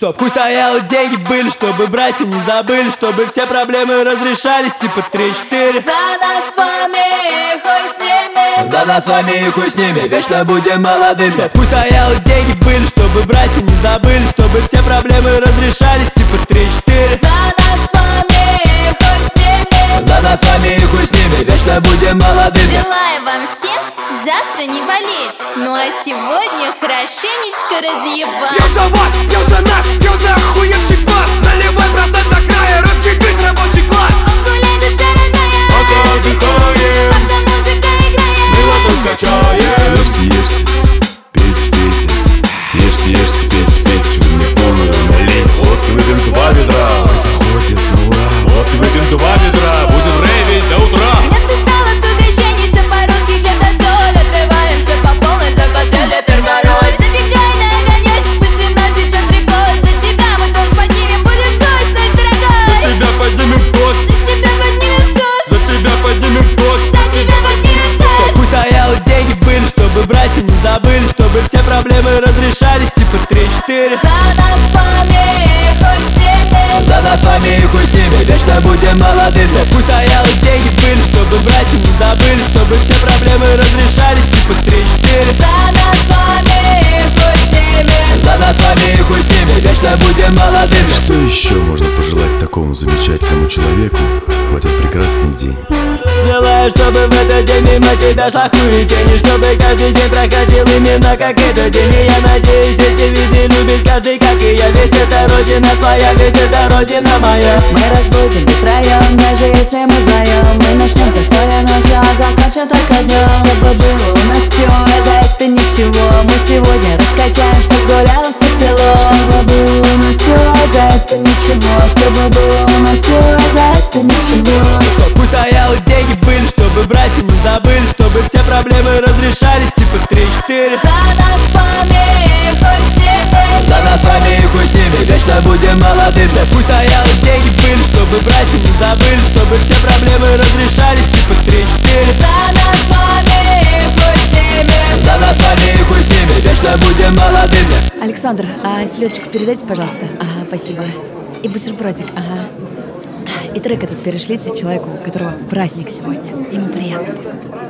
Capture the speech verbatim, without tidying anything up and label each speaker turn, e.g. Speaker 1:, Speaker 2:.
Speaker 1: Чтоб хуй стоял и деньги были, чтобы братья не забыли, чтобы все проблемы разрешались, типа три-четыре.
Speaker 2: За нас с вами, хуй с ними.
Speaker 1: За нас с вами и хуй с ними, вечно будем молодыми. Чтоб хуй стоял и деньги были, чтобы братья не забыли, чтобы все проблемы разрешались, типа три-четыре.
Speaker 2: За нас с вами, хуй с ними.
Speaker 1: За нас с вами и хуй с ними, вечно будем молодыми.
Speaker 2: Желаю вам всем завтра не болеть, ну а сегодня хорошенечко разъебать.
Speaker 3: Пьем за вас, пьем за нас, пьем за охуевший бас. Наливай, братан, до края, разъебись рабочий класс.
Speaker 2: Гуляй, душа родная,
Speaker 3: Пока отдыхаем,
Speaker 2: пока музыка играет,
Speaker 3: мы вас скачаем.
Speaker 4: Ешьте, ешьте, пейте, пейте. Ешьте, ешьте, пейте, пейте. Вы мне полную налейте.
Speaker 3: Вот и выпьем два ведра.
Speaker 4: Заходит на ура.
Speaker 3: Вот и выпьем два ведра. Будем рейвить до утра.
Speaker 2: Нет, все стало тут движений, все по-русски, где-то соль. Отрываемся по полной, закатили пергорой. Забегай на огонечек, пусть вино течет рекой. За тебя мы тост поднимем, будет гость наш дорогой.
Speaker 3: За тебя поднимем тост.
Speaker 2: За тебя поднимем тост.
Speaker 3: За тебя поднимем тост.
Speaker 2: За тебя поднимем тост.
Speaker 1: Чтоб хуй стоял и деньги были, чтобы братья не забыли, чтобы все проблемы разрешались, типа три-четыре.
Speaker 2: За нас с вами, хуй с ними.
Speaker 1: За нас с вами и хуй с ними, вечно будем молодыми. Чтоб хуй стоял и деньги были, чтобы братья не забыли, чтобы все проблемы разрешались, типа три-четыре.
Speaker 2: За нас с вами, хуй с ними.
Speaker 1: За нас с вами и хуй с ними, вечно будем молодыми.
Speaker 4: Что еще можно пожелать такому замечательному человеку в этот прекрасный день?
Speaker 1: Желаю, чтобы в этот день мимо тебя шла хуетень, и чтобы каждый день проходил именно как этот день. И я надеюсь, эти виды любит каждый, как и я. Ведь это родина твоя, ведь это родина моя.
Speaker 2: Мы разбудим весь район, даже если мы вдвоем. Мы начнем с застолья ночью, а закончим только днем. Чтобы было у нас все, а за это ничего. Мы сегодня раскачаем, чтоб гуляло все село. Чтобы было у нас все, а за это ничего. Чтобы было у нас все, а за это ничего.
Speaker 1: Чтоб хуй стоял и деньги были, чтобы братья не забыли, чтобы все проблемы разрешались, типа три-четыре.
Speaker 2: За нас с вами, хуй с ними.
Speaker 1: За нас с вами и хуй с ними, вечно будем молодыми. Чтоб хуй стоял и деньги были, чтобы братья не забыли, чтобы все проблемы разрешались, типа три-четыре.
Speaker 2: За нас с вами, хуй с ними.
Speaker 1: За нас с вами и хуй с ними, вечно будем молодыми.
Speaker 5: Александр, а селедочку передайте, пожалуйста. Ага, спасибо. И бутербродик, ага. И трек этот перешлите человеку, у которого праздник сегодня. Ему приятно будет.